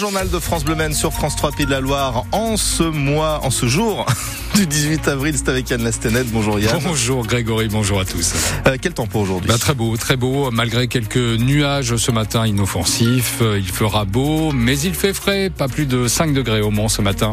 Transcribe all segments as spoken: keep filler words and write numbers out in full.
journal de France Bleu Maine sur France trois Pays de la Loire en ce mois, en ce jour du dix-huit avril. C'est avec Yann Lastenette. Bonjour Yann. Bonjour Grégory, bonjour à tous. Euh, quel temps pour aujourd'hui? Bah, très beau, très beau. Malgré quelques nuages ce matin inoffensifs, il fera beau, mais il fait frais. Pas plus de cinq degrés au Mans ce matin.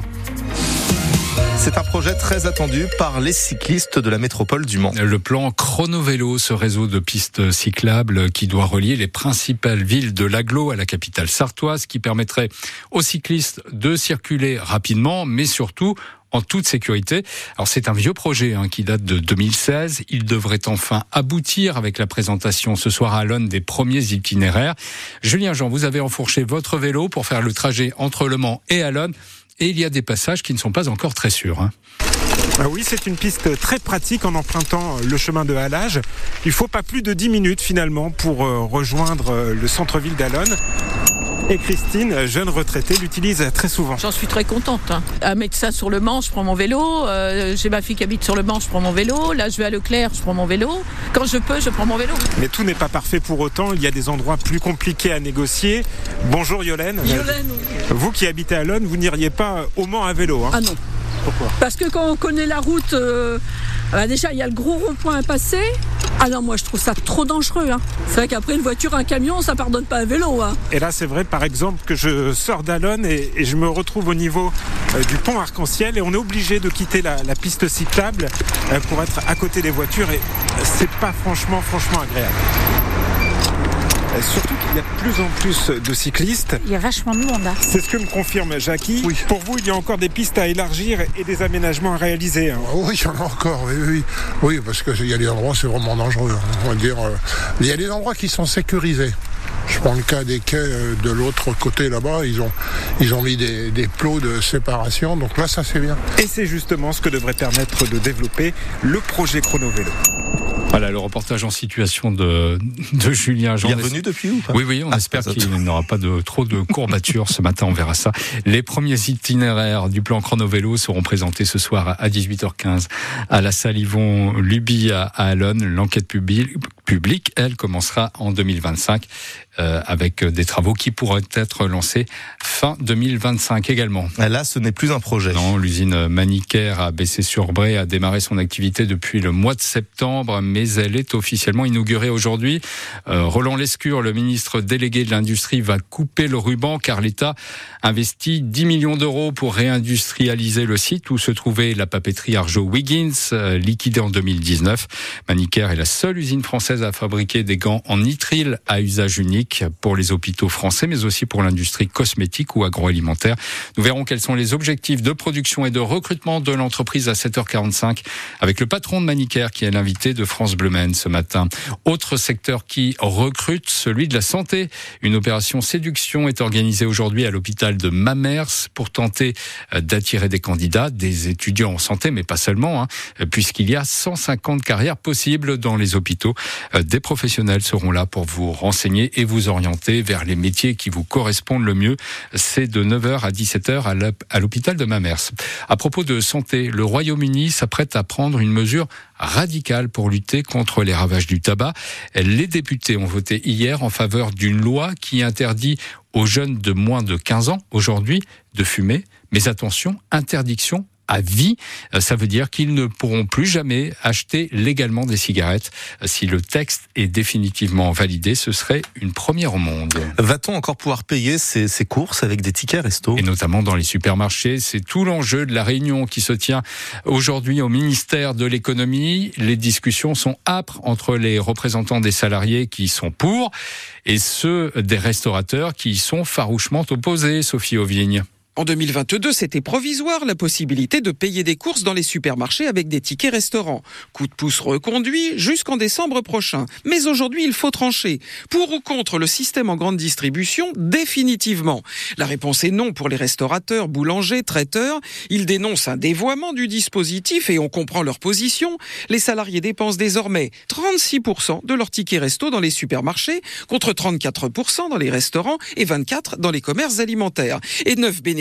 C'est un projet très attendu par les cyclistes de la métropole du Mans. Le plan Chronovélo, ce réseau de pistes cyclables qui doit relier les principales villes de l'agglo à la capitale sartoise, qui permettrait aux cyclistes de circuler rapidement, mais surtout en toute sécurité. Alors c'est un vieux projet hein, qui date de deux mille seize. Il devrait enfin aboutir avec la présentation ce soir à Allonne des premiers itinéraires. Julien Jean, vous avez enfourché votre vélo pour faire le trajet entre Le Mans et Allonne. Et il y a des passages qui ne sont pas encore très sûrs. Hein. Ah oui, c'est une piste très pratique en empruntant le chemin de halage. Il faut pas plus de dix minutes finalement pour rejoindre le centre-ville d'Allonne. Et Christine, jeune retraitée, l'utilise très souvent. J'en suis très contente. Hein. À mettre ça sur le Mans, je prends mon vélo. Euh, j'ai ma fille qui habite sur le Mans, je prends mon vélo. Là, je vais à Leclerc, je prends mon vélo. Quand je peux, je prends mon vélo. Mais tout n'est pas parfait pour autant. Il y a des endroits plus compliqués à négocier. Bonjour Yolène. Yolène, oui. Vous qui habitez à Allonne, vous n'iriez pas au Mans à vélo hein? Ah non. Pourquoi? Parce que quand on connaît la route, euh, bah déjà il y a le gros rond-point à passer. Ah non, moi je trouve ça trop dangereux. Hein. C'est vrai qu'après une voiture, un camion, ça pardonne pas un vélo. Hein. Et là c'est vrai par exemple que je sors d'Allonne et, et je me retrouve au niveau euh, du pont Arc-en-Ciel et on est obligé de quitter la, la piste cyclable euh, pour être à côté des voitures et c'est pas franchement, franchement agréable. Surtout qu'il y a de plus en plus de cyclistes. Il y a vachement de monde. Hein. C'est ce que me confirme Jackie. Oui. Pour vous, il y a encore des pistes à élargir et des aménagements à réaliser. Hein. Oui, il y en a encore, oui, oui. Oui, parce qu'il y a des endroits, c'est vraiment dangereux. Hein. On va dire, euh, il y a des endroits qui sont sécurisés. Je prends le cas des quais euh, de l'autre côté là-bas, ils ont, ils ont mis des, des plots de séparation, donc là ça c'est bien. Et c'est justement ce que devrait permettre de développer le projet Chronovélo. Voilà le reportage en situation de, de Julien Jean. Il est revenu depuis ou pas? Oui, oui, on ah, espère qu'il n'aura pas de trop de courbatures ce matin, on verra ça. Les premiers itinéraires du plan Chronovélo seront présentés ce soir à dix-huit heures quinze à la salle Yvon Luby à Allonne. L'enquête publique, publique, elle, commencera en deux mille vingt-cinq. Euh, avec des travaux qui pourraient être lancés fin deux mille vingt-cinq également. Là, ce n'est plus un projet. Non, l'usine Manicare à Bessay-sur-Bray a démarré son activité depuis le mois de septembre, mais elle est officiellement inaugurée aujourd'hui. Euh, Roland Lescure, le ministre délégué de l'industrie, va couper le ruban car l'État investit dix millions d'euros pour réindustrialiser le site où se trouvait la papeterie Arjo-Wiggins, euh, liquidée en deux mille dix-neuf. Manicare est la seule usine française à fabriquer des gants en nitrile à usage unique pour les hôpitaux français, mais aussi pour l'industrie cosmétique ou agroalimentaire. Nous verrons quels sont les objectifs de production et de recrutement de l'entreprise à sept heures quarante-cinq avec le patron de Manicare qui est l'invité de France Bleu Maine ce matin. Autre secteur qui recrute, celui de la santé. Une opération séduction est organisée aujourd'hui à l'hôpital de Mamers pour tenter d'attirer des candidats, des étudiants en santé, mais pas seulement, hein, puisqu'il y a cent cinquante carrières possibles dans les hôpitaux. Des professionnels seront là pour vous renseigner et vous orienter vers les métiers qui vous correspondent le mieux. C'est de neuf heures à dix-sept heures à l'hôpital de Mamers. À propos de santé, le Royaume-Uni s'apprête à prendre une mesure radicale pour lutter contre les ravages du tabac. Les députés ont voté hier en faveur d'une loi qui interdit aux jeunes de moins de quinze ans aujourd'hui de fumer. Mais attention, interdiction à vie. Ça veut dire qu'ils ne pourront plus jamais acheter légalement des cigarettes. Si le texte est définitivement validé, ce serait une première au monde. Va-t-on encore pouvoir payer ces, ces courses avec des tickets resto? Et notamment dans les supermarchés. C'est tout l'enjeu de la réunion qui se tient aujourd'hui au ministère de l'économie. Les discussions sont âpres entre les représentants des salariés qui sont pour et ceux des restaurateurs qui y sont farouchement opposés. Sophie Auvigne. En deux mille vingt-deux, c'était provisoire la possibilité de payer des courses dans les supermarchés avec des tickets restaurants. Coup de pouce reconduit jusqu'en décembre prochain. Mais aujourd'hui, il faut trancher. Pour ou contre le système en grande distribution, définitivement. La réponse est non pour les restaurateurs, boulangers, traiteurs. Ils dénoncent un dévoiement du dispositif et on comprend leur position. Les salariés dépensent désormais trente-six pour cent de leurs tickets resto dans les supermarchés, contre trente-quatre pour cent dans les restaurants et vingt-quatre pour cent dans les commerces alimentaires. Et neuf bénéficiaires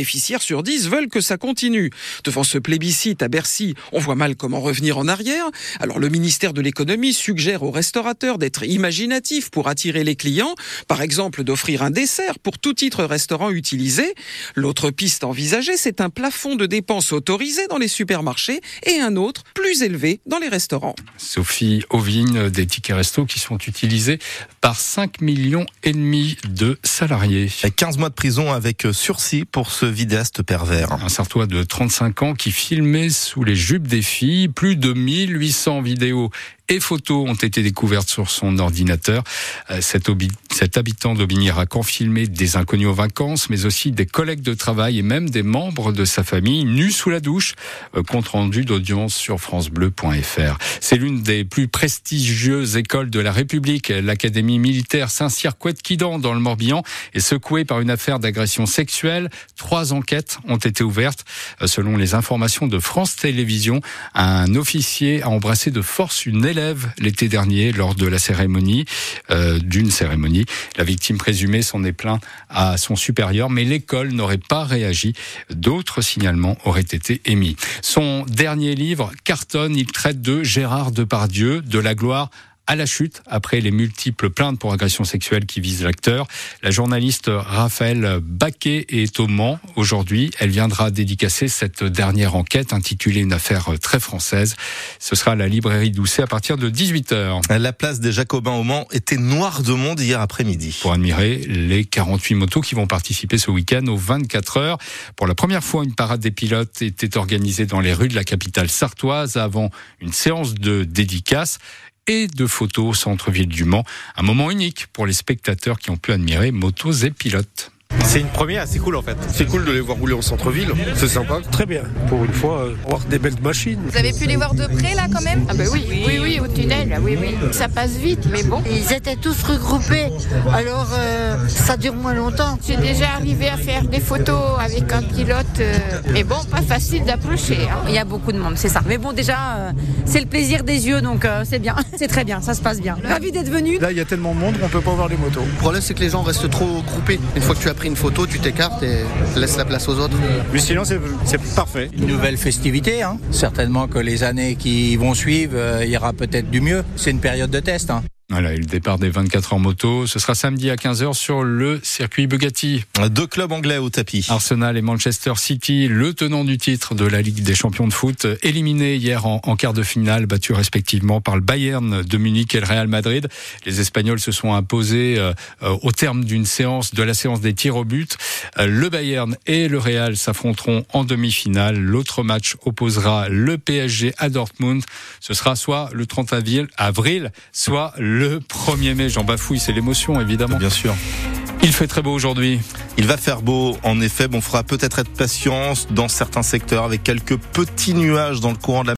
bénéficiaires sur dix veulent que ça continue. Devant ce plébiscite à Bercy, on voit mal comment revenir en arrière. Alors le ministère de l'économie suggère aux restaurateurs d'être imaginatifs pour attirer les clients, par exemple d'offrir un dessert pour tout titre restaurant utilisé. L'autre piste envisagée, c'est un plafond de dépenses autorisé dans les supermarchés et un autre plus élevé dans les restaurants. Sophie Ovigne, des tickets resto qui sont utilisés par cinq millions et demi de salariés. quinze mois de prison avec sursis pour ce vidéaste pervers. Un Sartois de trente-cinq ans qui filmait sous les jupes des filles. Plus de mille huit cents vidéos et photos ont été découvertes sur son ordinateur. Cet, obi- cet habitant d'Aubigny-Racan filmait des inconnus aux vacances, mais aussi des collègues de travail et même des membres de sa famille nus sous la douche. Compte rendu d'audience sur francebleu point f r. C'est l'une des plus prestigieuses écoles de la République. L'académie militaire Saint-Cyr-Couët-Quidan dans le Morbihan est secouée par une affaire d'agression sexuelle. Trois enquêtes ont été ouvertes. Selon les informations de France Télévisions, un officier a embrassé de force une élève l'été dernier lors de la cérémonie, euh, d'une cérémonie. La victime présumée s'en est plainte à son supérieur, mais l'école n'aurait pas réagi. D'autres signalements auraient été émis. Son dernier livre cartonne. Il traite de Gérard Depardieu, de la gloire à la chute, après les multiples plaintes pour agression sexuelle qui visent l'acteur. La journaliste Raphaël Baquet est au Mans aujourd'hui. Elle viendra dédicacer cette dernière enquête intitulée Une affaire très française. Ce sera à la librairie Doucet à partir de dix-huit heures. La place des Jacobins au Mans était noire de monde hier après-midi. Pour admirer les quarante-huit motos qui vont participer ce week-end aux vingt-quatre heures. Pour la première fois, une parade des pilotes était organisée dans les rues de la capitale sartoise avant une séance de dédicaces et de photos au centre-ville du Mans. Un moment unique pour les spectateurs qui ont pu admirer motos et pilotes. C'est une première, c'est cool en fait. C'est cool de les voir rouler en centre-ville, c'est sympa. Très bien, pour une fois, euh, voir des belles machines. Vous avez pu les voir de près là quand même? Ah bah oui, oui, oui, oui, au tunnel, oui, oui. Ça passe vite, mais bon. Ils étaient tous regroupés, alors euh, ça dure moins longtemps. J'ai déjà arrivé à faire des photos avec un pilote, euh, mais bon, pas facile d'approcher. Hein. Il y a beaucoup de monde, c'est ça. Mais bon, déjà, euh, c'est le plaisir des yeux, donc euh, c'est bien. C'est très bien, ça se passe bien. Ravi d'être venu. Là, il y a tellement de monde qu'on peut pas voir les motos. Le problème, c'est que les gens restent trop groupés. Une fois que tu as pris une photo, tu t'écartes et laisses la place aux autres. Mais sinon, c'est, c'est parfait. Une nouvelle festivité, hein. Certainement que les années qui vont suivre, euh, il y aura peut-être du mieux. C'est une période de test, hein. Voilà, et le départ des vingt-quatre heures moto, ce sera samedi à quinze heures sur le circuit Bugatti. Deux clubs anglais au tapis. Arsenal et Manchester City, le tenant du titre de la Ligue des champions de foot, éliminés hier en, en quart de finale, battus respectivement par le Bayern de Munich et le Real Madrid. Les Espagnols se sont imposés euh, au terme d'une séance, de la séance des tirs au but. Euh, le Bayern et le Real s'affronteront en demi-finale. L'autre match opposera le P S G à Dortmund. Ce sera soit le trente avril, soit le Le premier mai, j'en bafouille, c'est l'émotion évidemment. Bien sûr. Il fait très beau aujourd'hui. Il va faire beau, en effet. Bon, faudra peut-être être patient dans certains secteurs avec quelques petits nuages dans le courant de la